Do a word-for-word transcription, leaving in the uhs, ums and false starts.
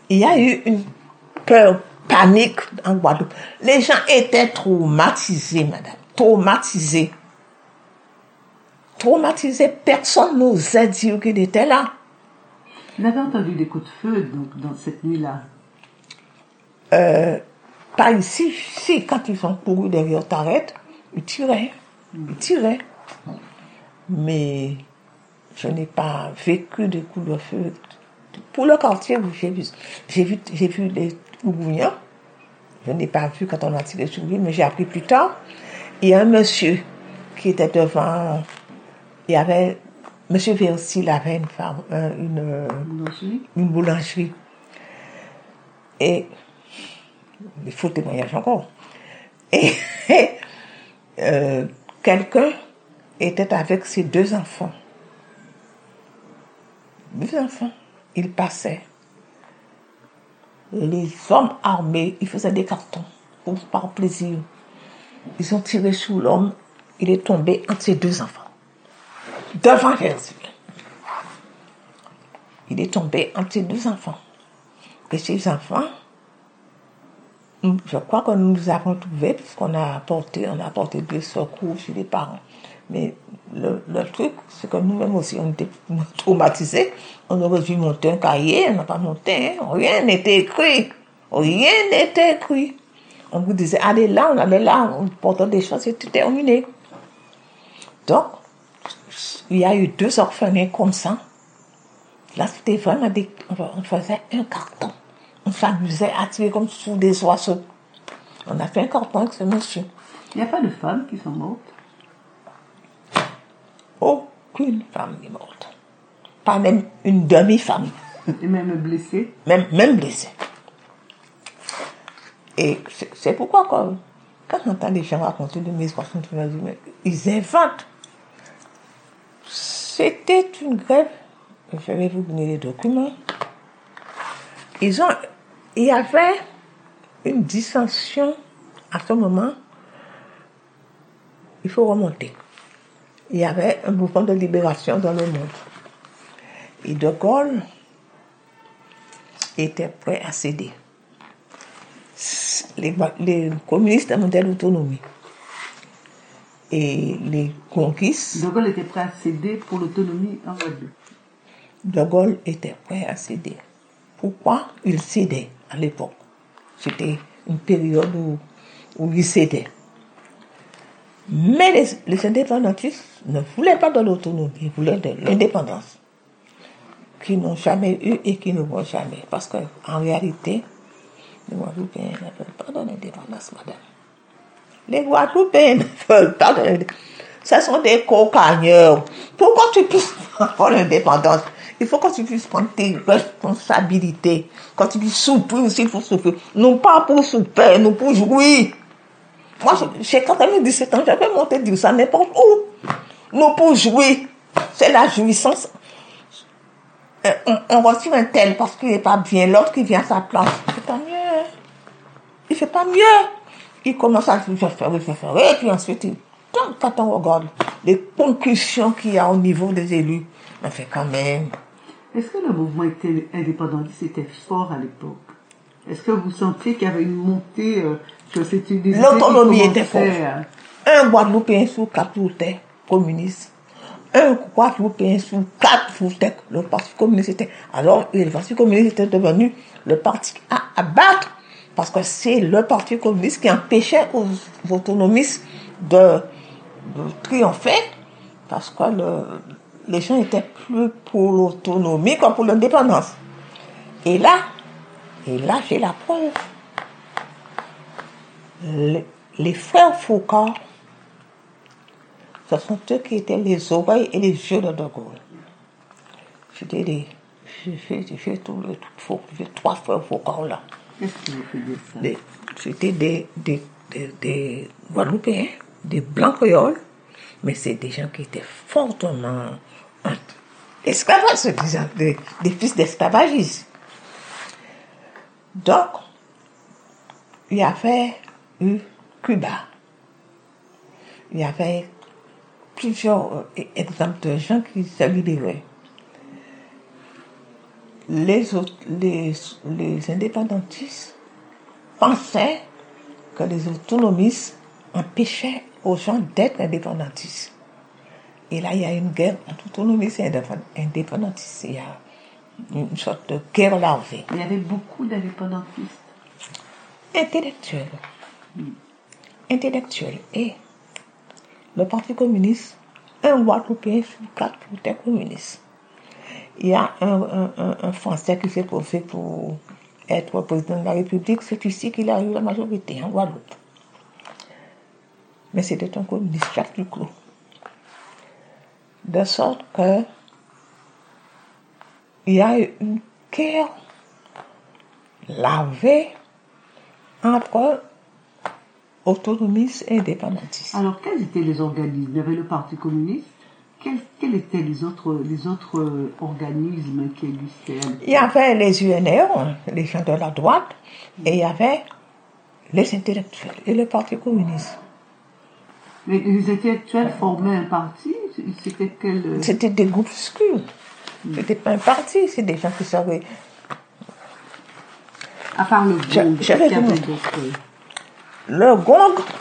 il y a eu une peur, panique en Guadeloupe. Les gens étaient traumatisés, madame. Traumatisés. Traumatisés. Personne n'osait dire qu'il était là. Vous avez entendu des coups de feu donc, dans cette nuit-là? Euh, pas ici. Si, quand ils ont couru derrière Tarette, ils tiraient. Ils tiraient. Mais je n'ai pas vécu de coups de feu. Pour le quartier, j'ai vu, j'ai vu, j'ai vu les Ougouiens. Je n'ai pas vu quand on a tiré sur lui, mais j'ai appris plus tard. Il y a un monsieur qui était devant. Il y avait. Monsieur Versi, il avait une femme, une, boulangerie. une boulangerie. Et. Il faut témoignage encore. Et. euh, quelqu'un était avec ses deux enfants. Deux enfants. Il passait. Les hommes armés, ils faisaient des cartons pour, par plaisir. Ils ont tiré sur l'homme. Il est tombé entre ses deux enfants. Devant Jésus. Il est tombé entre ses deux enfants. Et ces enfants, je crois que nous nous avons trouvés, puisqu'on a apporté, on a apporté des secours chez les parents. Mais le, le truc, c'est que nous-mêmes aussi, on était traumatisés. On aurait dû monter un cahier, on n'a pas monté, hein. Rien n'était écrit. Rien n'était écrit. On vous disait, allez là, on allait là, on portait des choses, et tout terminé. Donc, il y a eu deux orphelins comme ça. Là, c'était vraiment des... On faisait un carton. On s'amusait à tirer comme sur des oiseaux. On a fait un carton avec ce monsieur. Il n'y a pas de femmes qui sont mortes? Aucune femme n'est morte. Pas même une demi-femme. Et même blessée? Même, même blessée. Et c'est, c'est pourquoi, quand, quand j'entends les gens raconter de mes histoires, ils inventent. C'était une grève. Je vais vous donner les documents. Ils ont, il y avait une dissension à ce moment. Il faut remonter. Il y avait un mouvement de libération dans le monde. Et De Gaulle était prêt à céder. Les, les communistes demandaient l'autonomie. Et les conquistes... De Gaulle était prêt à céder pour l'autonomie en Guadeloupe. De Gaulle était prêt à céder. Pourquoi il cédait à l'époque? C'était une période où, où il cédait. Mais les, les indépendantistes ne voulaient pas de l'autonomie, ils voulaient de l'indépendance, qu'ils n'ont jamais eu et qui ne vont jamais. Parce qu'en réalité, les Guadeloupéens ne veulent pas de l'indépendance, madame. Les Guadeloupéens ne veulent pas de l'indépendance. Ce sont des cocagneurs. Pourquoi tu puisses avoir l'indépendance? Il faut que tu puisses prendre tes responsabilités. Quand tu dis souper aussi, il faut souper. Non pas pour souper, non pour jouir. Moi, j'ai quand même dix-sept ans, j'avais monté dire ça n'importe où. Non pour jouer. C'est la jouissance. On, on retire un tel parce qu'il n'est pas bien, l'autre qui vient à sa place. Il fait pas mieux. Il fait pas mieux. Il commence à dire, je ferai, je ferai, et puis ensuite, il, quand on regarde les concussions qu'il y a au niveau des élus, on fait quand même. Est-ce que le mouvement indépendantiste était fort à l'époque? Est-ce que vous sentiez qu'il y avait une montée, euh, que c'était des... L'autonomie était forte. Un Guadeloupéen sur quatre était communiste. Un Guadeloupéen sur quatre était le Parti communiste. Était, alors, le Parti communiste était devenu le parti à abattre, parce que c'est le Parti communiste qui empêchait aux autonomistes de, de triompher, parce que le, les gens étaient plus pour l'autonomie que pour l'indépendance. Et là, et là, j'ai la preuve. Les, les frères Foucault, ce sont eux qui étaient les oreilles et les yeux de De Gaulle. J'étais des, j'ai fait, j'ai fait tout le tout, j'ai trois frères Foucault là. Qu'est-ce que vous faisiez ça? Des, c'était des, des, des, des Guadeloupéens, des blancs créoles, mais c'est des gens qui étaient fortement esclavages, des, des fils d'esclavagistes. Donc, il y avait eu Cuba. Il y avait plusieurs exemples de gens qui se libéraient. les, autres, les, les indépendantistes pensaient que les autonomistes empêchaient aux gens d'être indépendantistes. Et là, il y a une guerre entre autonomistes et indépendantistes. Il y a une sorte de guerre larvée. Il y avait beaucoup d'indépendantistes. Intellectuels. Intellectuels. Et le Parti communiste, un Guadeloupéen sur quatre était communiste. Il y a un, un, un, un Français qui s'est posé pour être président de la République. C'est ici qu'il a eu la majorité, en Guadeloupe. Mais c'était un communiste, Jacques Duclos. De sorte que il y a eu une guerre larvée entre autonomistes et indépendantistes. Alors, quels étaient les organismes? Il y avait le Parti communiste. Quels, quels étaient les autres, les autres euh, organismes qui existaient? Il y avait les U N R, les gens de la droite, et il y avait les intellectuels et le Parti communiste. Mais les intellectuels formaient un parti? C'était quel... C'était des groupuscules. Mm. C'était pas un parti, c'est des gens qui savaient... À part le gong, je, je vais vous vous... Le gong,